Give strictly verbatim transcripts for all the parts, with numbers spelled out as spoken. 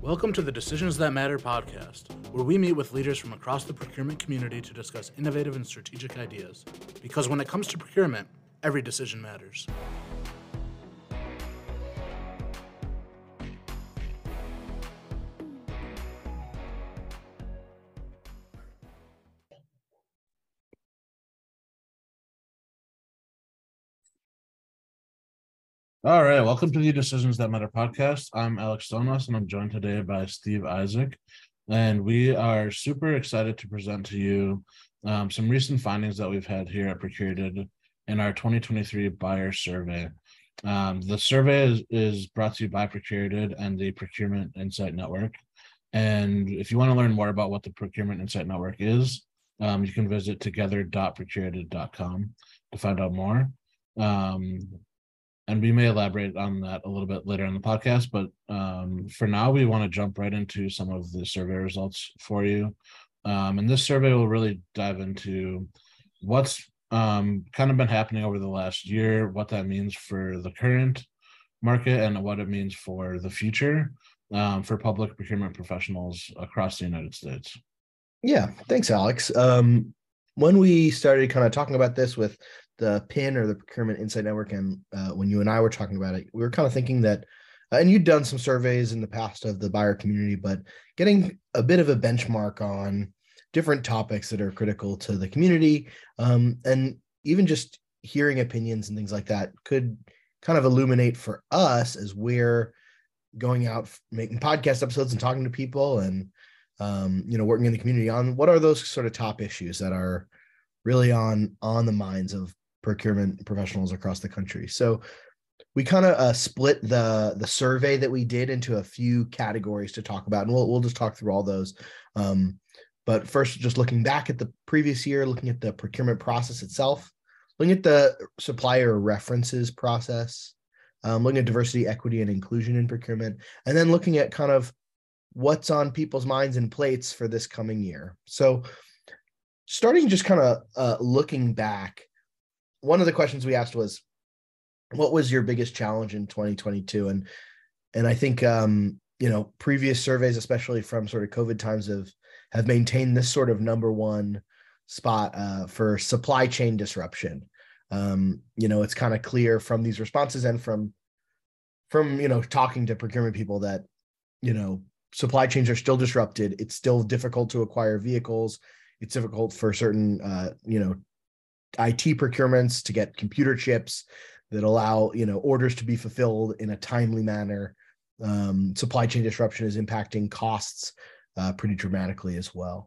Welcome to the Decisions That Matter podcast, where we meet with leaders from across the procurement community to discuss innovative and strategic ideas. Because when it comes to procurement, every decision matters. All right, welcome to the Decisions That Matter podcast. I'm Alex Stonos, and I'm joined today by Steve Isaac. And we are super excited to present to you um, some recent findings that we've had here at Procurated in our twenty twenty-three buyer survey. Um, the survey is, is brought to you by Procurated and the Procurement Insight Network. And if you want to learn more about what the Procurement Insight Network is, um, you can visit together dot procurated dot com to find out more. Um, And we may elaborate on that a little bit later in the podcast, but um, for now, we want to jump right into some of the survey results for you. Um, and this survey will really dive into what's um, kind of been happening over the last year, what that means for the current market, and what it means for the future um, for public procurement professionals across the United States. Yeah, thanks, Alex. Um, when we started kind of talking about this with the P I N or the Procurement Insight Network, and uh, when you and I were talking about it, we were kind of thinking that, uh, and you'd done some surveys in the past of the buyer community, but getting a bit of a benchmark on different topics that are critical to the community, um, and even just hearing opinions and things like that could kind of illuminate for us as we're going out making podcast episodes and talking to people and, um, you know, working in the community on what are those sort of top issues that are really on, on the minds of procurement professionals across the country. So we kind of uh, split the the survey that we did into a few categories to talk about, and we'll we'll just talk through all those. Um, but first, just looking back at the previous year, looking at the procurement process itself, looking at the supplier references process, um, looking at diversity, equity, and inclusion in procurement, and then looking at kind of what's on people's minds and plates for this coming year. So starting just kind of uh, looking back, one of the questions we asked was, what was your biggest challenge in twenty twenty-two? And, and I think, um, you know, previous surveys, especially from sort of COVID times, have, have maintained this sort of number one spot uh, for supply chain disruption. Um, you know, it's kind of clear from these responses and from, from, you know, talking to procurement people that, you know, supply chains are still disrupted. It's still difficult to acquire vehicles. It's difficult for certain, uh, you know, I T procurements to get computer chips that allow, you know, orders to be fulfilled in a timely manner. Um, supply chain disruption is impacting costs uh, pretty dramatically as well.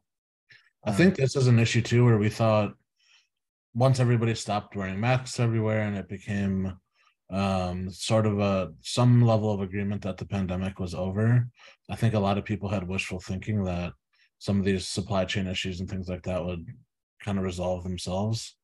I think this is an issue too, where we thought once everybody stopped wearing masks everywhere and it became um, sort of a some level of agreement that the pandemic was over, I think a lot of people had wishful thinking that some of these supply chain issues and things like that would kind of resolve themselves.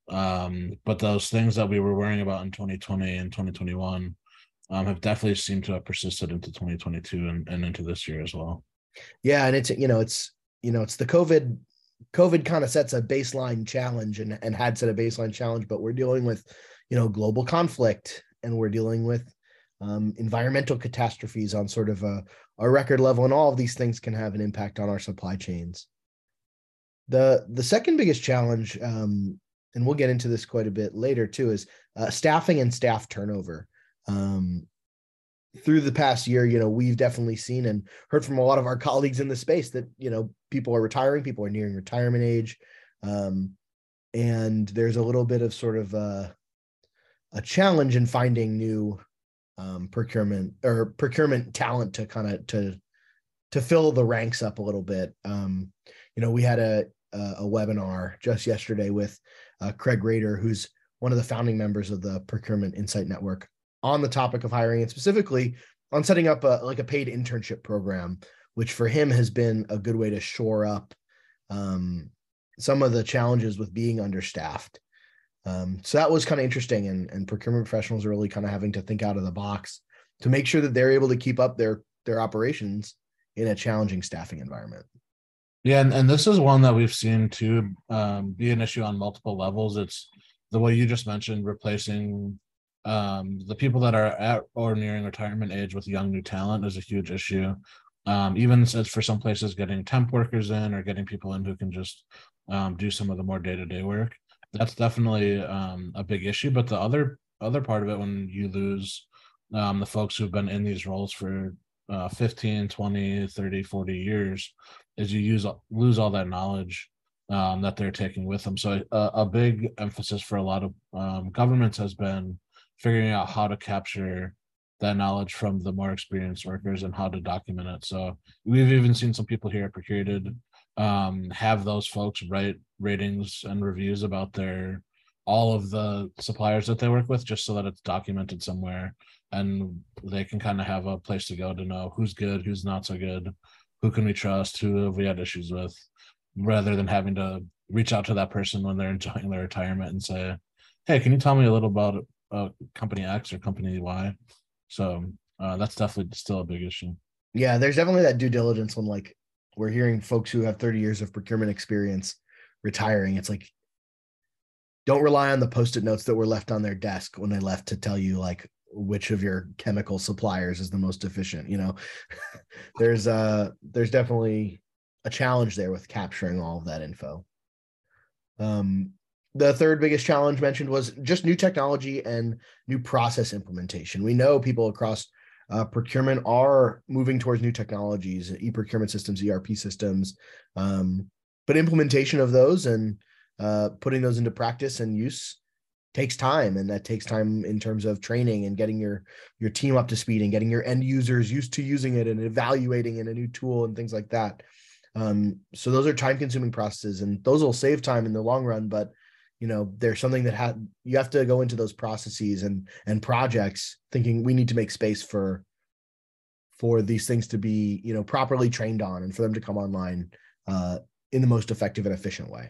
Um, but those things that we were worrying about in twenty twenty and twenty twenty-one um, have definitely seemed to have persisted into twenty twenty-two and, and into this year as well. Yeah. And it's, you know, it's, you know, it's the COVID, COVID kind of sets a baseline challenge and, and had set a baseline challenge, but we're dealing with, you know, global conflict, and we're dealing with um, environmental catastrophes on sort of a, a record level. And all of these things can have an impact on our supply chains. The, the second biggest challenge, um, and we'll get into this quite a bit later too, is uh, staffing and staff turnover. Um, through the past year, you know, we've definitely seen and heard from a lot of our colleagues in the space that, you know, people are retiring, people are nearing retirement age. Um, and there's a little bit of sort of a, a challenge in finding new um, procurement or procurement talent to kind of, to, to fill the ranks up a little bit. Um, you know, we had a, a webinar just yesterday with uh, Craig Rader, who's one of the founding members of the Procurement Insight Network, on the topic of hiring, and specifically on setting up a like a paid internship program, which for him has been a good way to shore up um, some of the challenges with being understaffed. Um, so that was kind of interesting, and, and procurement professionals are really kind of having to think out of the box to make sure that they're able to keep up their their operations in a challenging staffing environment. Yeah, and, and this is one that we've seen too um, be an issue on multiple levels. It's the way you just mentioned, replacing um, the people that are at or nearing retirement age with young new talent is a huge issue. Um, even as for some places, getting temp workers in or getting people in who can just um, do some of the more day-to-day work. That's definitely um, a big issue. But the other other part of it, when you lose um, the folks who've been in these roles for uh, fifteen, twenty, thirty, forty years, is you use lose all that knowledge um, that they're taking with them. So a, a big emphasis for a lot of um, governments has been figuring out how to capture that knowledge from the more experienced workers and how to document it. So we've even seen some people here at Procurated um, have those folks write ratings and reviews about their all of the suppliers that they work with, just so that it's documented somewhere and they can kind of have a place to go to know who's good, who's not so good, who can we trust, who have we had issues with, rather than having to reach out to that person when they're enjoying their retirement and say, hey, can you tell me a little about uh, company X or company Y? So uh, that's definitely still a big issue. Yeah, there's definitely that due diligence when, like, we're hearing folks who have thirty years of procurement experience retiring. It's like, don't rely on the post-it notes that were left on their desk when they left to tell you like which of your chemical suppliers is the most efficient. You know, there's uh there's definitely a challenge there with capturing all of that info. Um, the third biggest challenge mentioned was just new technology and new process implementation. We know people across uh, procurement are moving towards new technologies, e-procurement systems, E R P systems, um, but implementation of those and uh, putting those into practice and use takes time. And that takes time in terms of training and getting your, your team up to speed and getting your end users used to using it and evaluating in a new tool and things like that. Um, so those are time consuming processes, and those will save time in the long run, but you know, there's something that had, you have to go into those processes and, and projects thinking we need to make space for, for these things to be, you know, properly trained on and for them to come online uh, in the most effective and efficient way.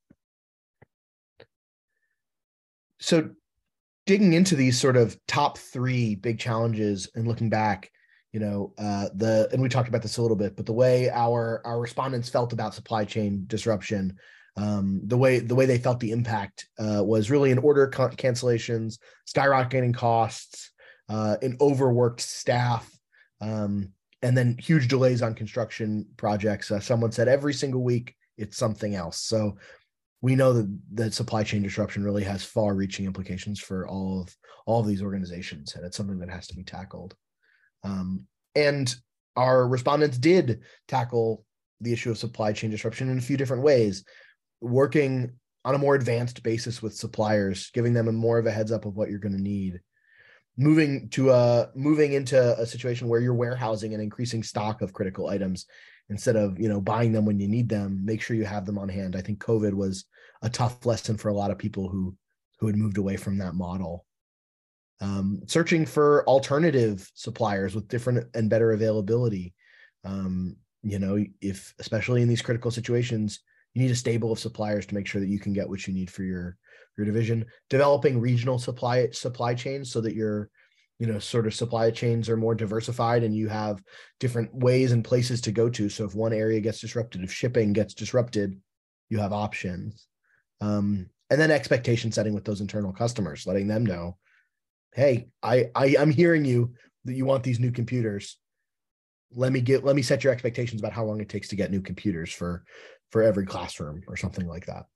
So digging into these sort of top three big challenges and looking back, you know, uh, the, and we talked about this a little bit, but the way our, our respondents felt about supply chain disruption, um, the way, the way they felt the impact uh, was really in order con- cancellations, skyrocketing costs, uh, an overworked staff, um, and then huge delays on construction projects. Uh, someone said every single week it's something else. So we know that that supply chain disruption really has far-reaching implications for all of all of these organizations, and it's something that has to be tackled. Um, and our respondents did tackle the issue of supply chain disruption in a few different ways, working on a more advanced basis with suppliers, giving them a more of a heads up of what you're going to need, moving to a moving into a situation where you're warehousing and increasing stock of critical items instead of, you know, buying them when you need them. Make sure you have them on hand. I think COVID was a tough lesson for a lot of people who who had moved away from that model. Um, searching for alternative suppliers with different and better availability. Um, you know, if especially in these critical situations, you need a stable of suppliers to make sure that you can get what you need for your your division. Developing regional supply supply chains so that your, you know, sort of supply chains are more diversified and you have different ways and places to go to. So if one area gets disrupted, if shipping gets disrupted, you have options. Um, and then expectation setting with those internal customers, letting them know, hey, I, I I'm hearing you that you want these new computers. Let me get let me set your expectations about how long it takes to get new computers for for every classroom or something like that.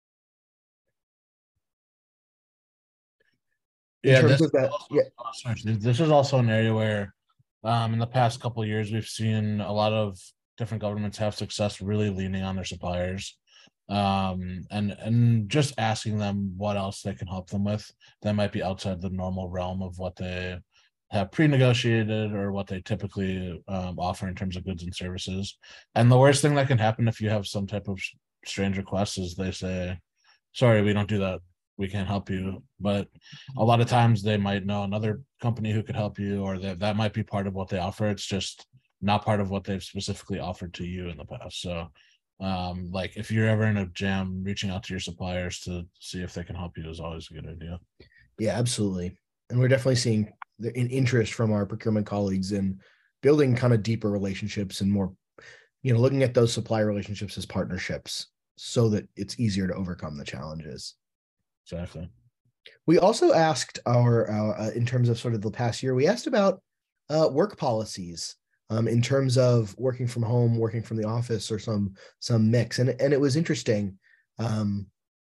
In yeah, this, that, also, yeah. This is also an area where um, in the past couple of years, we've seen a lot of different governments have success really leaning on their suppliers um, and, and just asking them what else they can help them with that might be outside the normal realm of what they have pre-negotiated or what they typically um, offer in terms of goods and services. And the worst thing that can happen if you have some type of strange request is they say, sorry, we don't do that. We can't help you. But a lot of times they might know another company who could help you, or that that might be part of what they offer. It's just not part of what they've specifically offered to you in the past. So um, like if you're ever in a jam, reaching out to your suppliers to see if they can help you is always a good idea. Yeah, absolutely. And we're definitely seeing the, an interest from our procurement colleagues in building kind of deeper relationships and more, you know, looking at those supplier relationships as partnerships so that it's easier to overcome the challenges. Exactly. We also asked our, uh, in terms of sort of the past year, we asked about uh, work policies. um, in terms of working from home, working from the office, or some some mix. And and it was interesting. Um,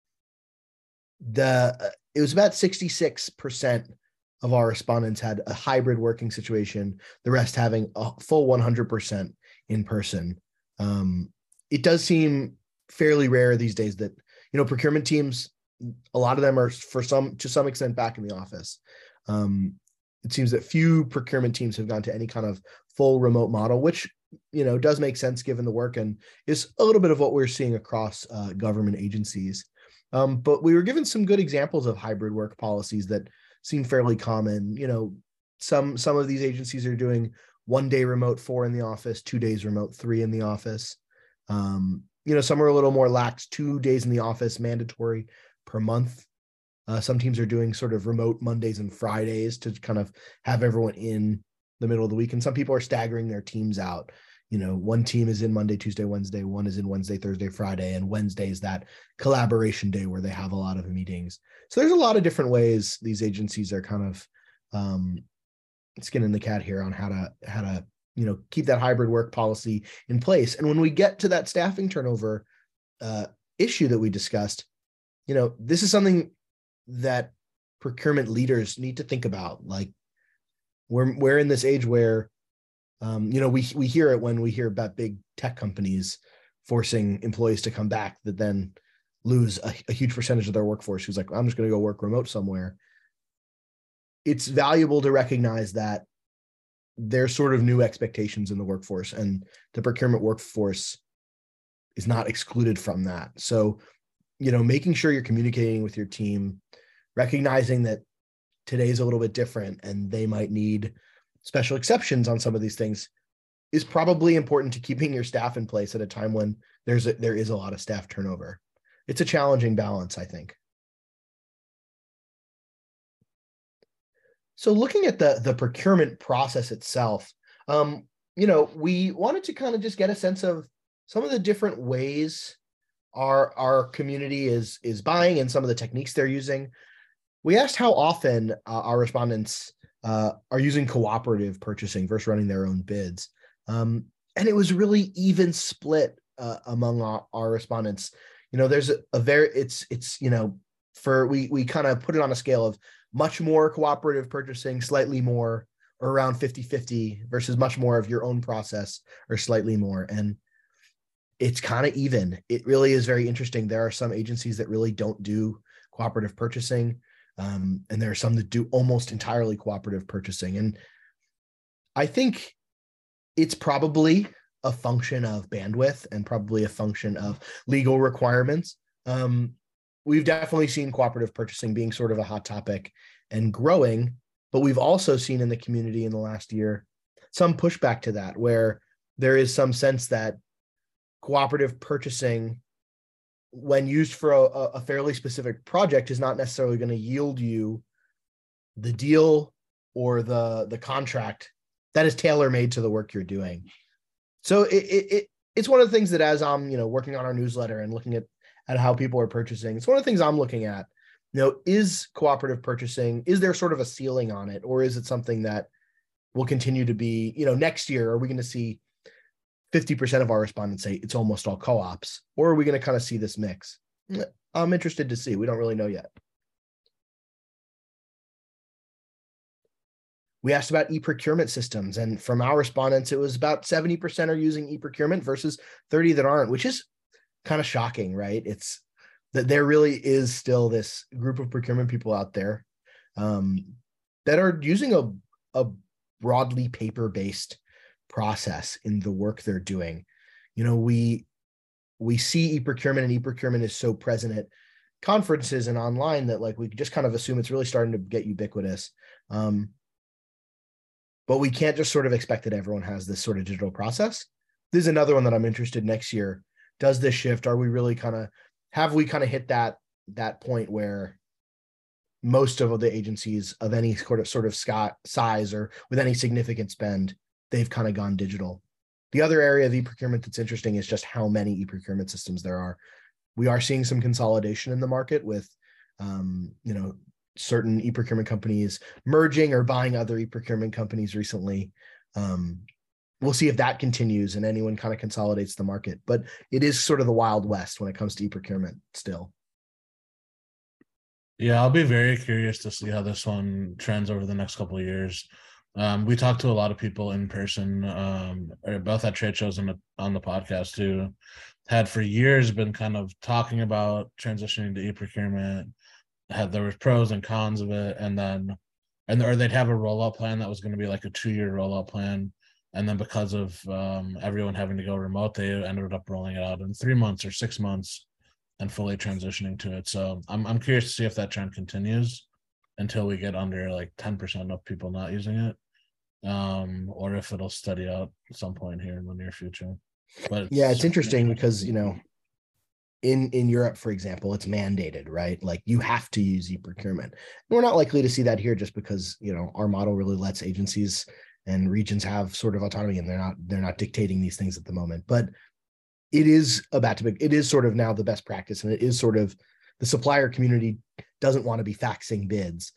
the it was about sixty-six percent of our respondents had a hybrid working situation, the rest having a full one hundred percent in person. Um, it does seem fairly rare these days that, you know, procurement teams, a lot of them are for some, to some extent, back in the office. Um, it seems that few procurement teams have gone to any kind of full remote model, which, you know, does make sense given the work and is a little bit of what we're seeing across uh, government agencies. Um, but we were given some good examples of hybrid work policies that seem fairly common. You know, some some of these agencies are doing one day remote, four in the office, two days remote, three in the office. Um, you know, some are a little more lax, two days in the office, mandatory per month. Uh, some teams are doing sort of remote Mondays and Fridays to kind of have everyone in the middle of the week. And some people are staggering their teams out. You know, one team is in Monday, Tuesday, Wednesday, one is in Wednesday, Thursday, Friday, and Wednesday is that collaboration day where they have a lot of meetings. So there's a lot of different ways these agencies are kind of um, skinning the cat here on how to, how to, you know, keep that hybrid work policy in place. And when we get to that staffing turnover uh, issue that we discussed, you know, this is something that procurement leaders need to think about. Like, we're, we're in this age where, Um, you know, we we hear it when we hear about big tech companies forcing employees to come back that then lose a, a huge percentage of their workforce who's like, I'm just going to go work remote somewhere. It's valuable to recognize that there's sort of new expectations in the workforce, and the procurement workforce is not excluded from that. So, you know, making sure you're communicating with your team, recognizing that today's a little bit different and they might need special exceptions on some of these things is probably important to keeping your staff in place at a time when there's a, there is a lot of staff turnover. It's a challenging balance, I think. So looking at the, the procurement process itself, um, you know, we wanted to kind of just get a sense of some of the different ways our, our community is, is buying and some of the techniques they're using. We asked how often uh, our respondents Uh, are using cooperative purchasing versus running their own bids. Um, and it was really even split uh, among our, our respondents. You know, there's a, a very, it's, it's, you know, for, we, we kind of put it on a scale of much more cooperative purchasing, slightly more, or around fifty fifty versus much more of your own process or slightly more. And it's kind of even. It really is very interesting. There are some agencies that really don't do cooperative purchasing. Um, and there are some that do almost entirely cooperative purchasing. And I think it's probably a function of bandwidth and probably a function of legal requirements. Um, we've definitely seen cooperative purchasing being sort of a hot topic and growing, but we've also seen in the community in the last year some pushback to that, where there is some sense that cooperative purchasing, when used for a, a fairly specific project, is not necessarily going to yield you the deal or the, the contract that is tailor-made to the work you're doing. So it, it, it it's one of the things that, as I'm, you know, working on our newsletter and looking at, at how people are purchasing, it's one of the things I'm looking at. You know, is cooperative purchasing, is there sort of a ceiling on it, or is it something that will continue to be, you know, next year, are we going to see fifty percent of our respondents say it's almost all co-ops, or are we going to kind of see this mix? I'm interested to see. We don't really know yet. We asked about e-procurement systems, and from our respondents, it was about seventy percent are using e-procurement versus thirty that aren't, which is kind of shocking, right? It's that there really is still this group of procurement people out there um, that are using a, a broadly paper-based process in the work they're doing. You know, we we see e-procurement, and e-procurement is so present at conferences and online that, like, we just kind of assume it's really starting to get ubiquitous. Um, but we can't just sort of expect that everyone has this sort of digital process. This is another one that I'm interested next year. Does this shift? Are we really kind of, have we kind of hit that, that point where most of the agencies of any sort of sort of size or with any significant spend, they've kind of gone digital? The other area of e-procurement that's interesting is just how many e-procurement systems there are. We are seeing some consolidation in the market with, um, you know, certain e-procurement companies merging or buying other e-procurement companies recently. Um, we'll see if that continues and anyone kind of consolidates the market. But it is sort of the Wild West when it comes to e-procurement still. Yeah, I'll be very curious to see how this one trends over the next couple of years. Um, we talked to a lot of people in person, um, or both at trade shows and on the podcast who had for years been kind of talking about transitioning to e-procurement. Had there was pros and cons of it, and then and or they'd have a rollout plan that was going to be like a two-year rollout plan, and then because of um, everyone having to go remote, they ended up rolling it out in three months or six months and fully transitioning to it. So I'm I'm curious to see if that trend continues until we get under like ten percent of people not using it, um, or if it'll steady out at some point here in the near future. But it's yeah, it's interesting because, you know, in in Europe, for example, it's mandated, right? Like you have to use e-procurement. And we're not likely to see that here just because, you know, our model really lets agencies and regions have sort of autonomy, and they're not they're not dictating these things at the moment. But it is about to be, it is sort of now the best practice, and it is sort of the supplier community doesn't want to be faxing bids.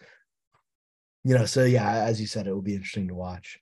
You know, so yeah, as you said, it will be interesting to watch.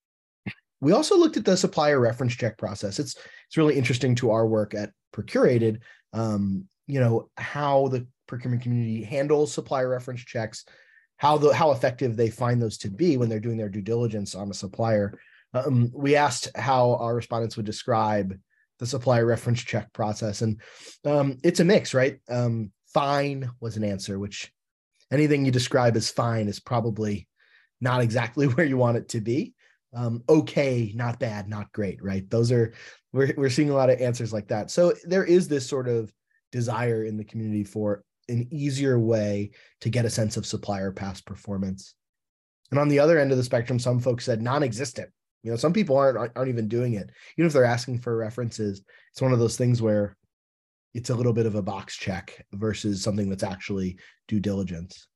We also looked at the supplier reference check process. It's it's really interesting to our work at Procurated, um, you know, how the procurement community handles supplier reference checks, how the how effective they find those to be when they're doing their due diligence on a supplier. Um, we asked how our respondents would describe the supplier reference check process, and um, it's a mix, right? Um, fine was an answer, which anything you describe as fine is probably not exactly where you want it to be. Um, okay, not bad, not great, right? Those are, we're, we're seeing a lot of answers like that. So there is this sort of desire in the community for an easier way to get a sense of supplier past performance. And on the other end of the spectrum, some folks said non-existent. You know, some people aren't, aren't even doing it. Even if they're asking for references, it's one of those things where it's a little bit of a box check versus something that's actually due diligence.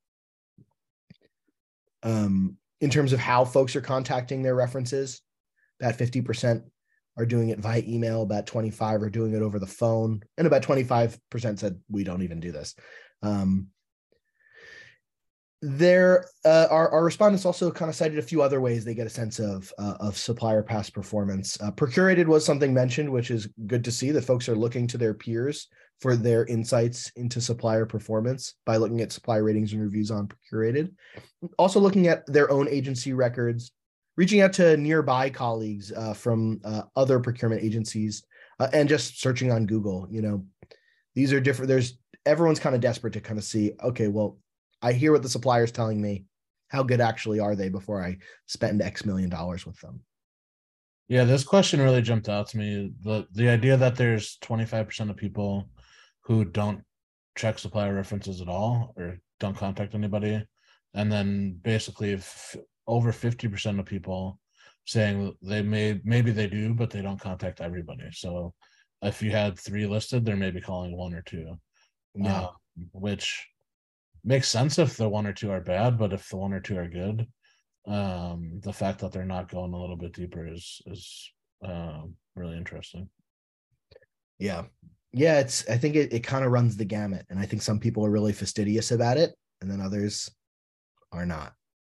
Um, in terms of how folks are contacting their references, about fifty percent are doing it via email, about twenty-five are doing it over the phone, and about twenty-five percent said, we don't even do this. Um, there, uh, our, our respondents also kind of cited a few other ways they get a sense of, uh, of supplier past performance. Uh, Procurated was something mentioned, which is good to see that folks are looking to their peers for their insights into supplier performance by looking at supplier ratings and reviews on Procurated. Also looking at their own agency records, reaching out to nearby colleagues uh, from uh, other procurement agencies, uh, and just searching on Google. You know, these are different. There's everyone's kind of desperate to kind of see, okay, well, I hear what the supplier's telling me. How good actually are they before I spend X million dollars with them? Yeah, this question really jumped out to me. The the idea that there's twenty-five percent of people who don't check supplier references at all or don't contact anybody. And then basically if over fifty percent of people saying they may, maybe they do, but they don't contact everybody. So if you had three listed, they're maybe calling one or two, Yeah. uh, which makes sense if the one or two are bad, but if the one or two are good, um, the fact that they're not going a little bit deeper is, is uh, really interesting. Yeah. Yeah. It's, I think it, it kind of runs the gamut. And I think some people are really fastidious about it, and then others are not.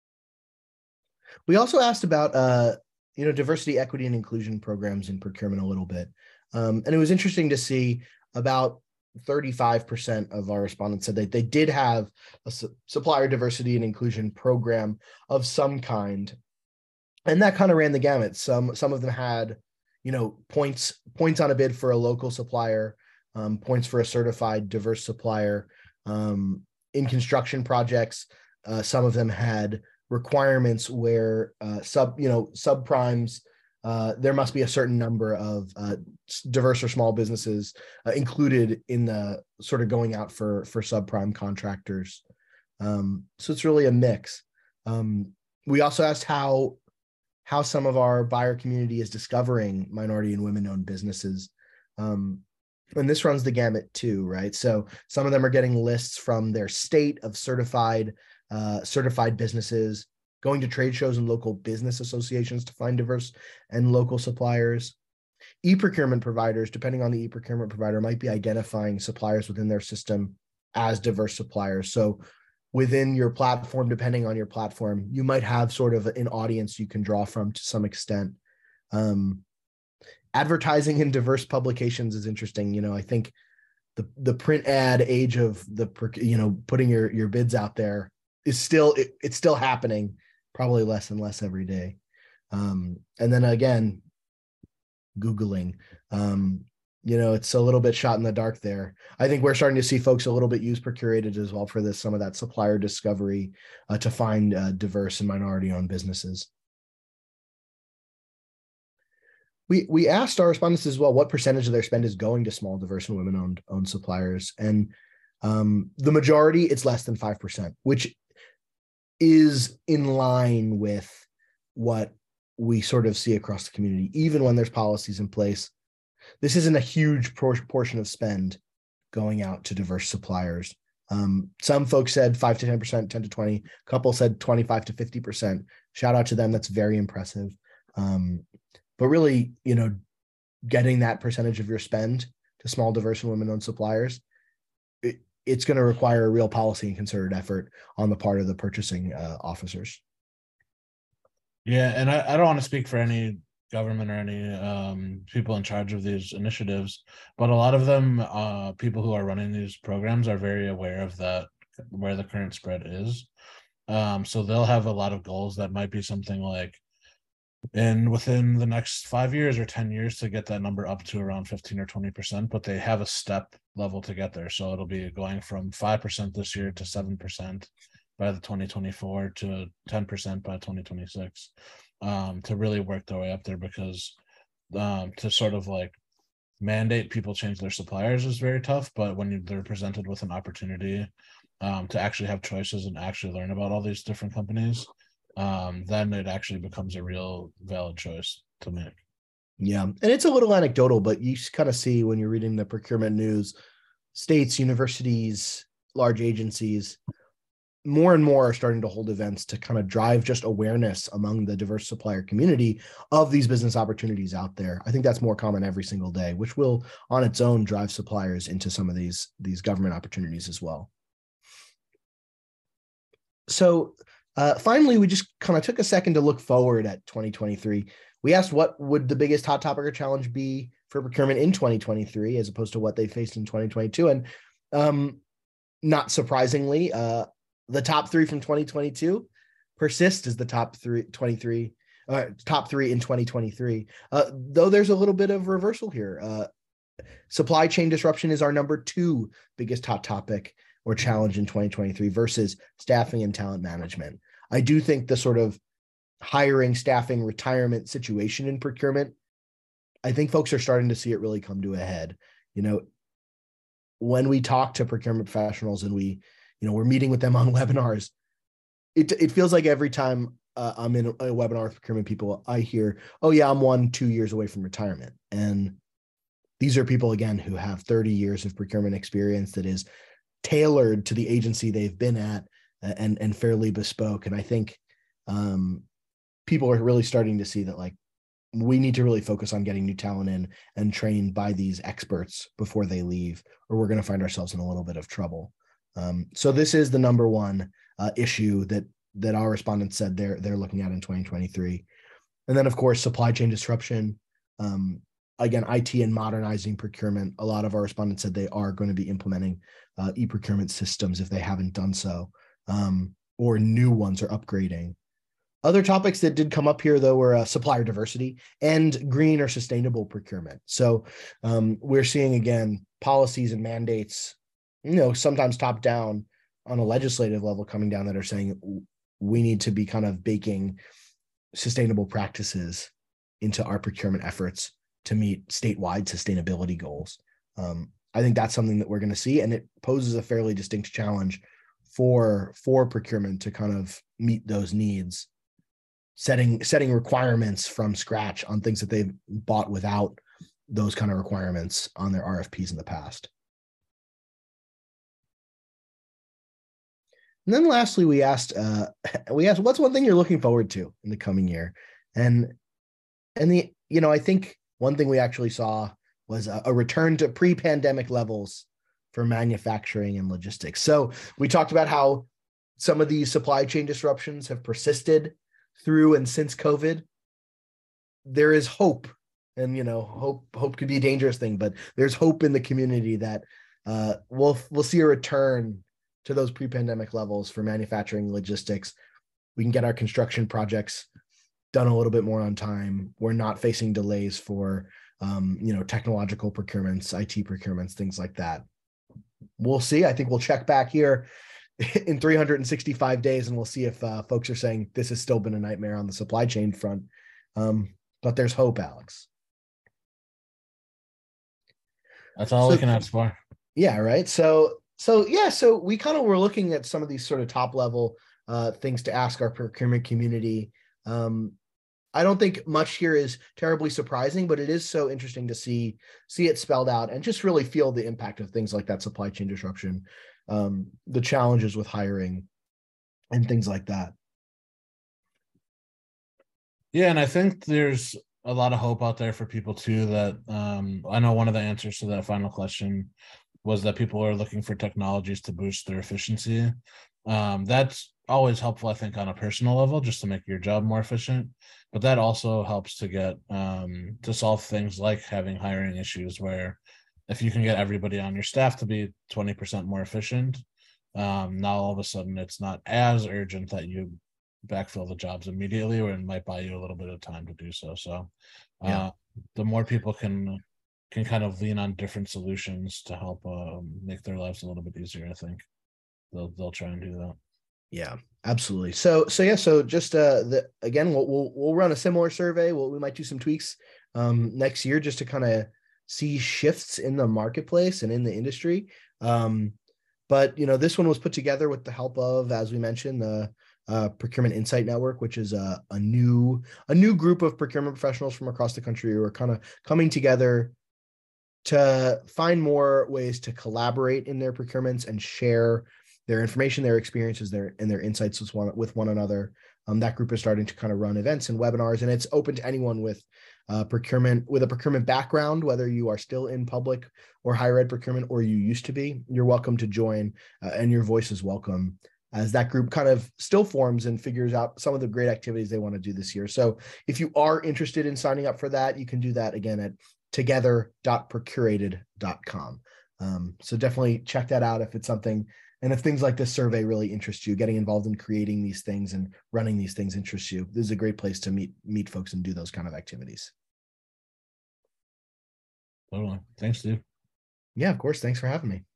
We also asked about, uh, you know, diversity, equity, and inclusion programs in procurement a little bit. Um, and it was interesting to see about thirty-five percent of our respondents said that they did have a su- supplier diversity and inclusion program of some kind. And that kind of ran the gamut. Some, some of them had, you know, points, points on a bid for a local supplier, um, points for a certified diverse supplier. Um, in construction projects, uh, some of them had requirements where uh, sub, you know, subprimes, uh, there must be a certain number of uh, diverse or small businesses uh, included in the sort of going out for, for subprime contractors. Um, so it's really a mix. Um, we also asked how, how some of our buyer community is discovering minority and women-owned businesses. Um, and this runs the gamut too, right? So some of them are getting lists from their state of certified uh, certified businesses, going to trade shows and local business associations to find diverse and local suppliers. E-procurement providers, depending on the e-procurement provider, might be identifying suppliers within their system as diverse suppliers. So within your platform, depending on your platform, you might have sort of an audience you can draw from to some extent. Um, advertising in diverse publications is interesting. You know, I think the the print ad age of the, you know, putting your your bids out there is still it, it's still happening, probably less and less every day. Um, and then again, Googling, um, you know, it's a little bit shot in the dark there. I think we're starting to see folks a little bit use Procurated as well for this, some of that supplier discovery uh, to find uh, diverse and minority owned businesses. We we asked our respondents as well what percentage of their spend is going to small, diverse, and women-owned owned suppliers, and um, the majority, it's less than five percent, which is in line with what we sort of see across the community, even when there's policies in place. This isn't a huge portion of spend going out to diverse suppliers. Um, some folks said five to ten percent, ten to twenty. A couple said twenty-five to fifty percent. Shout out to them. That's very impressive. Um, but really, you know, getting that percentage of your spend to small, diverse, and women-owned suppliers, it, it's going to require a real policy and concerted effort on the part of the purchasing uh, officers. Yeah, and I, I don't want to speak for any government or any um, people in charge of these initiatives, but a lot of them, uh, people who are running these programs are very aware of that, where the current spread is. Um, so they'll have a lot of goals that might be something like, and within the next five years or ten years to get that number up to around fifteen or twenty percent, but they have a step level to get there. So it'll be going from five percent this year to seven percent by the twenty twenty-four to ten percent by twenty twenty-six, um, to really work their way up there, because um, to sort of like mandate people change their suppliers is very tough. But when you, they're presented with an opportunity um, to actually have choices and actually learn about all these different companies, um, then it actually becomes a real valid choice to make. Yeah. And it's a little anecdotal, but you kind of see when you're reading the procurement news, states, universities, large agencies, more and more are starting to hold events to kind of drive just awareness among the diverse supplier community of these business opportunities out there. I think that's more common every single day, which will on its own drive suppliers into some of these, these government opportunities as well. So uh, finally, we just kind of took a second to look forward at twenty twenty-three. We asked what would the biggest hot topic or challenge be for procurement in twenty twenty-three, as opposed to what they faced in twenty twenty-two. And um, not surprisingly, uh, the top three from twenty twenty-two persist as the top three, twenty-three, uh, top three in twenty twenty-three. Uh, though there's a little bit of reversal here. Uh, supply chain disruption is our number two biggest hot topic or challenge in twenty twenty-three versus staffing and talent management. I do think the sort of hiring, staffing, retirement situation in procurement, I think folks are starting to see it really come to a head. You know, when we talk to procurement professionals and we, you know, we're meeting with them on webinars, it it feels like every time uh, I'm in a, a webinar with procurement people, I hear, oh yeah, I'm one, two years away from retirement. And these are people, again, who have thirty years of procurement experience that is tailored to the agency they've been at and, and fairly bespoke. And I think um, people are really starting to see that, like, we need to really focus on getting new talent in and trained by these experts before they leave, or we're going to find ourselves in a little bit of trouble. Um, so this is the number one uh, issue that that our respondents said they're they're looking at in twenty twenty-three. And then, of course, supply chain disruption. Um, again, I T and modernizing procurement. A lot of our respondents said they are going to be implementing uh, e-procurement systems if they haven't done so, um, or new ones or upgrading. Other topics that did come up here, though, were uh, supplier diversity and green or sustainable procurement. So um, we're seeing, again, policies and mandates, you know, sometimes top down on a legislative level coming down that are saying we need to be kind of baking sustainable practices into our procurement efforts to meet statewide sustainability goals. Um, I think that's something that we're going to see, and it poses a fairly distinct challenge for, for procurement to kind of meet those needs, setting, setting requirements from scratch on things that they've bought without those kind of requirements on their R F Ps in the past. And then lastly, we asked, uh, we asked, what's one thing you're looking forward to in the coming year? And, and the, you know, I think one thing we actually saw was a, a return to pre-pandemic levels for manufacturing and logistics. So we talked about how some of these supply chain disruptions have persisted through and since COVID. there is hope, and you know, hope hope could be a dangerous thing, but there's hope in the community that uh, we'll we'll see a return to those pre-pandemic levels for manufacturing, logistics. We can get our construction projects done a little bit more on time. We're not facing delays for um, you know, technological procurements, I T procurements, things like that. We'll see. I think we'll check back here in three hundred sixty-five days, and we'll see if uh, folks are saying this has still been a nightmare on the supply chain front. Um, but there's hope, Alex. That's all so, we can ask for. Yeah, right. So, so yeah, so we kind of were looking at some of these sort of top level uh, things to ask our procurement community. Um, I don't think much here is terribly surprising, but it is so interesting to see see it spelled out and just really feel the impact of things like that supply chain disruption, um, the challenges with hiring, and things like that. Yeah, and I think there's a lot of hope out there for people too. That um, I know one of the answers to that final question was that people are looking for technologies to boost their efficiency. Um, that's always helpful, I think, on a personal level, just to make your job more efficient. But that also helps to get um, to solve things like having hiring issues, where if you can get everybody on your staff to be twenty percent more efficient, um, now all of a sudden it's not as urgent that you backfill the jobs immediately, or it might buy you a little bit of time to do so. So uh, yeah. the more people can can kind of lean on different solutions to help um, make their lives a little bit easier, I think they'll they'll try and do that. Yeah, absolutely. So, so yeah, so just uh, the again, we'll we'll we'll run a similar survey. We'll, we might do some tweaks um, next year just to kind of see shifts in the marketplace and in the industry. Um, but you know, this one was put together with the help of, as we mentioned, the uh, Procurement Insight Network, which is a a new a new group of procurement professionals from across the country who are kind of coming together to find more ways to collaborate in their procurements and share their information, their experiences, their and their insights with one with one another. Um, that group is starting to kind of run events and webinars, and it's open to anyone with uh, procurement with a procurement background, whether you are still in public or higher ed procurement or you used to be. You're welcome to join, uh, and your voice is welcome as that group kind of still forms and figures out some of the great activities they want to do this year. So if you are interested in signing up for that, you can do that again at together dot procurated dot com. Um, so definitely check that out if it's something. And if things like this survey really interest you, getting involved in creating these things and running these things interests you, this is a great place to meet meet folks and do those kind of activities. Totally. Thanks, Steve. Yeah, of course. Thanks for having me.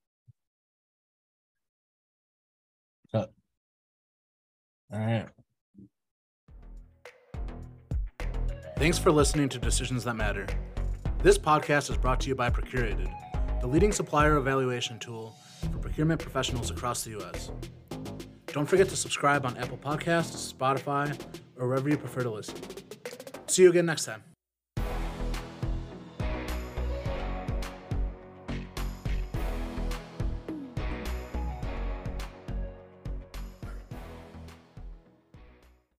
Cut. All right. Thanks for listening to Decisions That Matter. This podcast is brought to you by Procurated, the leading supplier evaluation tool for procurement professionals across the U S. Don't forget to subscribe on Apple Podcasts, Spotify, or wherever you prefer to listen. See you again next time.